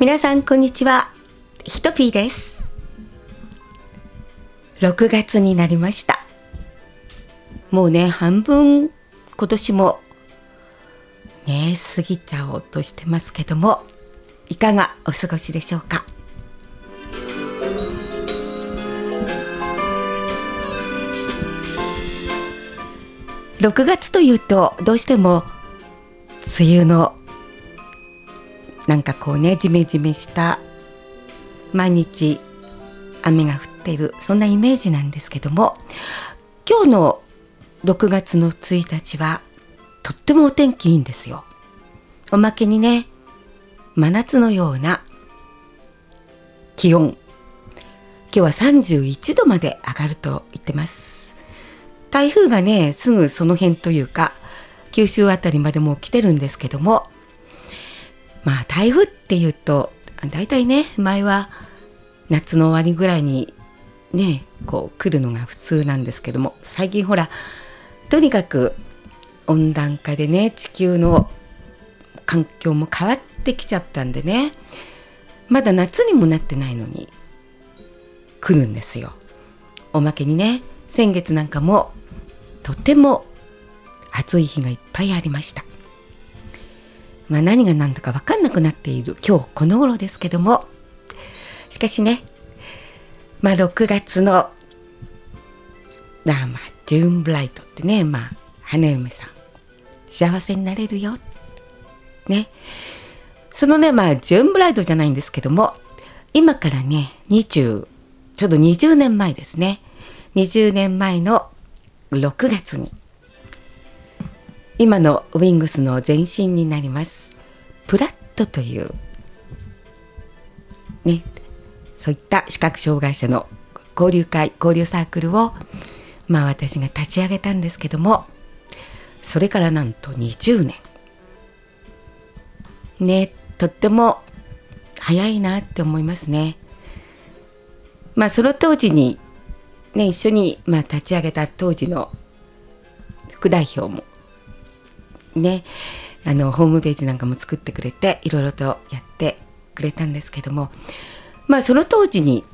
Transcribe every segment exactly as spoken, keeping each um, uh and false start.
皆さんこんにちは、ひとぴーです。ろくがつになりました。もうね、半分今年もね過ぎちゃおうとしてますけども、いかがお過ごしでしょうか。ろくがつというとどうしても梅雨のなんかこうね、ジメジメした毎日雨が降っている、そんなイメージなんですけども、今日のろくがつのついたちはとってもお天気いいんですよ。おまけにね、真夏のような気温、今日はさんじゅういちどまで上がると言ってます。台風がねすぐその辺というか九州あたりまでもう来てるんですけども、まあ台風っていうとだいたいね、前は夏の終わりぐらいにねこう来るのが普通なんですけども、最近ほらとにかく温暖化でね、地球の環境も変わってきちゃったんでね、まだ夏にもなってないのに来るんですよ。おまけにね、先月なんかもとても暑い日がいっぱいありました。まあ何が何だか分かんなくなっている今日この頃ですけども、しかしね、まあろくがつのあまあジューンブライトってね、まあ花嫁さん幸せになれるよね。そのね、まあジューンブライトじゃないんですけども、今からねにじゅうちょうどにじゅうねんまえですね、にじゅうねんまえのろくがつに今のウィングスの前身になりますプラットというね、そういった視覚障害者の交流会、交流サークルをまあ私が立ち上げたんですけども、それからなんとにじゅうねんね、とっても早いなって思いますね。まあその当時にね、一緒にまあ立ち上げた当時の副代表もね、あのホームページなんかも作ってくれていろいろとやってくれたんですけども、まあその当時に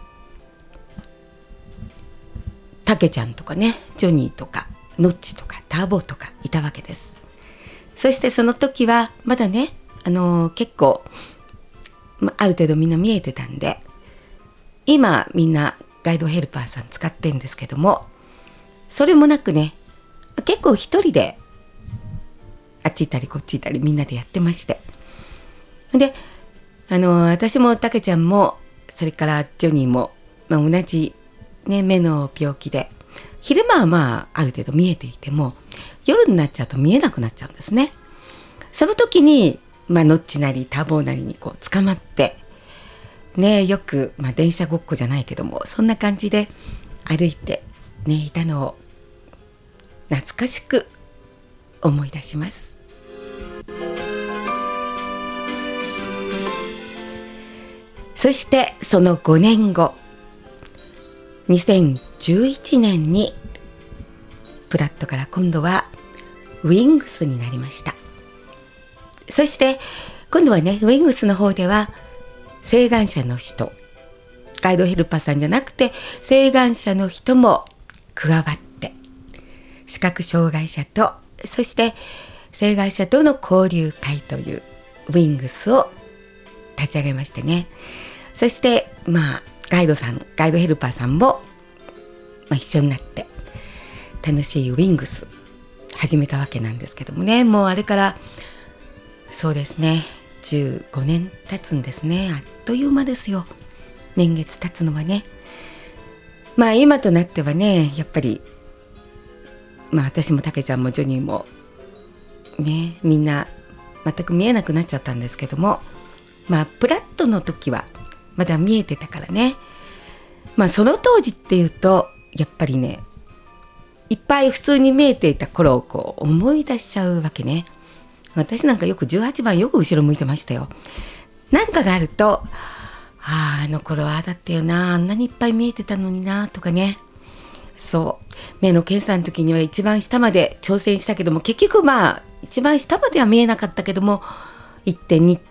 たけちゃんとかね、ジョニーとかノッチとかターボーとかいたわけです。そしてその時はまだね、あのー、結構、まある程度みんな見えてたんで、今みんなガイドヘルパーさん使ってんですけども、それもなくね、結構一人であっち行ったりこっち行ったりみんなでやってまして、であの私もたけちゃんもそれからジョニーも、まあ、同じ、ね、目の病気で昼間はまあある程度見えていても夜になっちゃうと見えなくなっちゃうんですね。その時に、まあ、ノッチなりターボーなりにこう捕まってね、よく、まあ、電車ごっこじゃないけどもそんな感じで歩いて、ね、いたのを懐かしく思い出します。そしてそのごねんご、にせんじゅういちねんにプラットから今度はウィングスになりました。そして今度はね、ウィングスの方では晴眼者の人、ガイドヘルパーさんじゃなくて晴眼者の人も加わって、視覚障害者とそして晴眼者との交流会というウィングスを立ち上げましてね、そしてまあガイドさん、ガイドヘルパーさんも、まあ、一緒になって楽しいウィングス始めたわけなんですけどもね、もうあれからそうですねじゅうごねん経つんですね。あっという間ですよ、年月経つのはね。まあ今となってはね、やっぱりまあ私もたけちゃんもジョニーもね、みんな全く見えなくなっちゃったんですけども、まあプラットの時はまだ見えてたからね、まあその当時っていうとやっぱりね、いっぱい普通に見えていた頃をこう思い出しちゃうわけね。私なんかよくじゅうはちばんよく後ろ向いてましたよ。なんかがあると、あああの頃はああだったよな、あんなにいっぱい見えてたのになとかね。そう目の検査の時には一番下まで挑戦したけども、結局まあ一番下までは見えなかったけども いってんに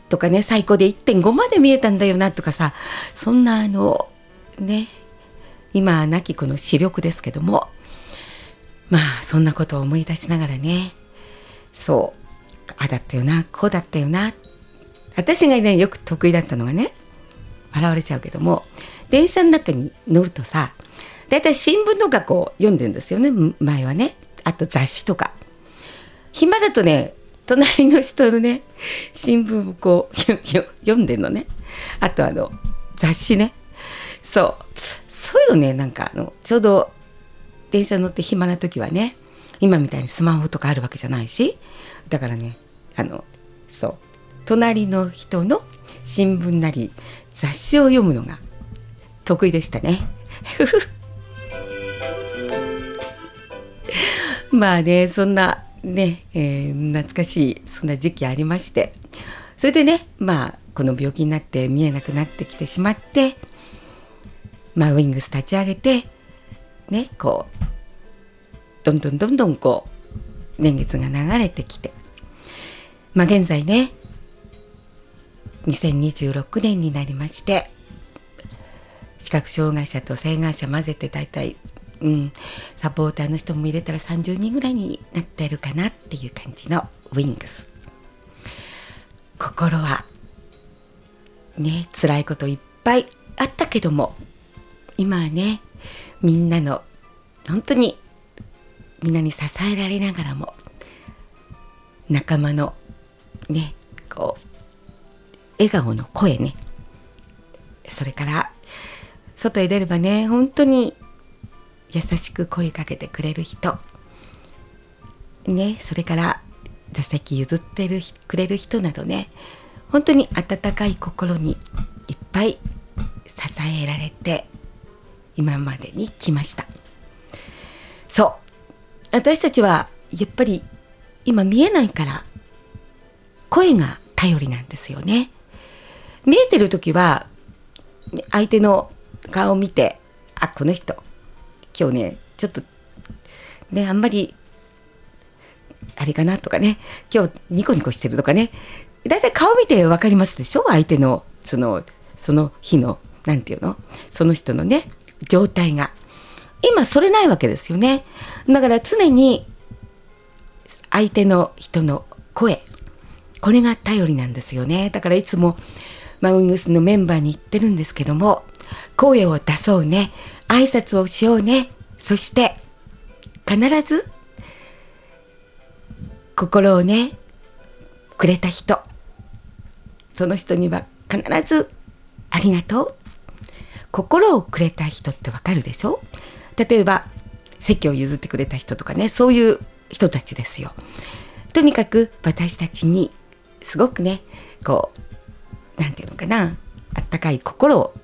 とかね、最高で いってんご まで見えたんだよなとかさ、そんなあのね、今亡きこの視力ですけども、まあそんなことを思い出しながらね、そうあだったよな、こうだったよな。私がねよく得意だったのがね、笑われちゃうけども、電車の中に乗るとさ、だいたい新聞とかこう読んでるんですよね、前はね。あと雑誌とか、暇だとね隣の人のね新聞をこう読んでるのね。あとあの雑誌ね、そうそういうのね、なんかあのちょうど電車乗って暇な時はね、今みたいにスマホとかあるわけじゃないし、だからね、あのそう隣の人の新聞なり雑誌を読むのが得意でしたねまあね、そんなね、えー、懐かしいそんな時期ありまして、それでね、まあこの病気になって見えなくなってきてしまって、まあウィングス立ち上げてね、こうどんどんどんどんこう年月が流れてきて、まあ現在ねにせんにじゅうろくねんになりまして、視覚障害者と性害者混ぜてだいたい、うん、サポーターの人も入れたらさんじゅうにんぐらいになってるかなっていう感じのウィングス。心はね、辛いこといっぱいあったけども、今はねみんなの本当にみんなに支えられながらも、仲間のねこう笑顔の声ね、それから外へ出ればね、本当に優しく声かけてくれる人ね、それから座席譲ってるくれる人などね、本当に温かい心にいっぱい支えられて今までに来ました。そう私たちはやっぱり今見えないから声が頼りなんですよね。見えてる時は相手の顔を見て、あ、この人今日ねちょっとねあんまりあれかなとかね、今日ニコニコしてるとかね、だいたい顔見て分かりますでしょ、相手のそのその日のなんていうの、その人のね状態が。今それないわけですよね。だから常に相手の人の声、これが頼りなんですよね。だからいつもマウングスのメンバーに言ってるんですけども、声を出そうね、挨拶をしようね、そして必ず心をねくれた人、その人には必ずありがとう。心をくれた人ってわかるでしょ。例えば席を譲ってくれた人とかね、そういう人たちですよ。とにかく私たちにすごくねこうなんていうのかな、あったかい心を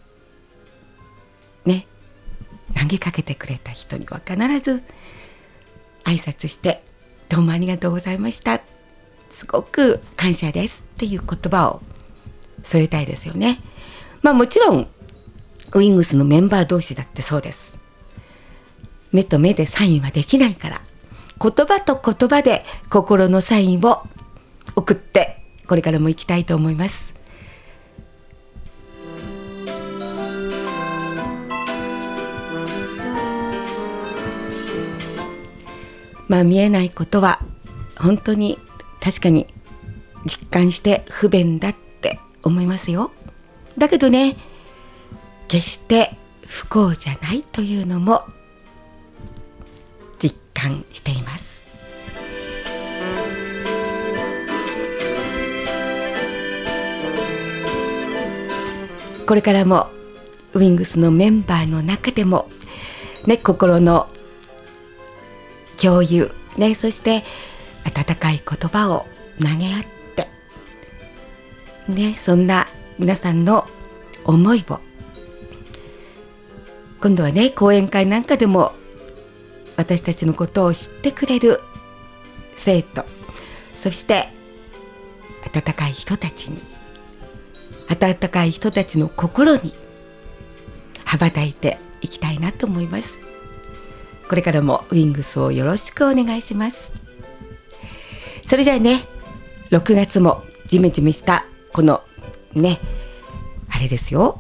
ね投げかけてくれた人には必ず挨拶して、どうもありがとうございました、すごく感謝ですっていう言葉を添えたいですよね。まあもちろんウィングスのメンバー同士だってそうです。目と目でサインはできないから、言葉と言葉で心のサインを送ってこれからも行きたいと思います。まあ見えないことは本当に確かに実感して不便だって思いますよ。だけどね、決して不幸じゃないというのも実感しています。これからもウィングスのメンバーの中でもね、心の共有ね、そして温かい言葉を投げ合ってね、そんな皆さんの思いを今度はね講演会なんかでも私たちのことを知ってくれる生徒、そして温かい人たちに、温かい人たちの心に羽ばたいていきたいなと思います。これからもウィングスをよろしくお願いします。それじゃあね、ろくがつもジメジメしたこのねあれですよ、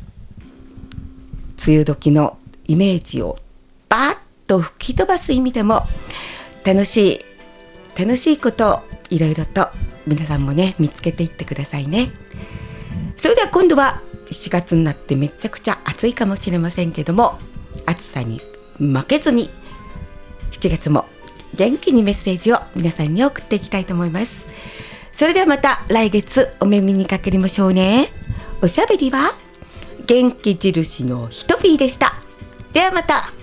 梅雨時のイメージをバーッと吹き飛ばす意味でも楽しい楽しいことをいろいろと皆さんもね見つけていってくださいね。それでは今度はしがつになってめちゃくちゃ暑いかもしれませんけども、暑さに負けずにしちがつも元気にメッセージを皆さんに送っていきたいと思います。それではまた来月お耳にかかりましょうね。おしゃべりは元気印のひとぴーでした。ではまた。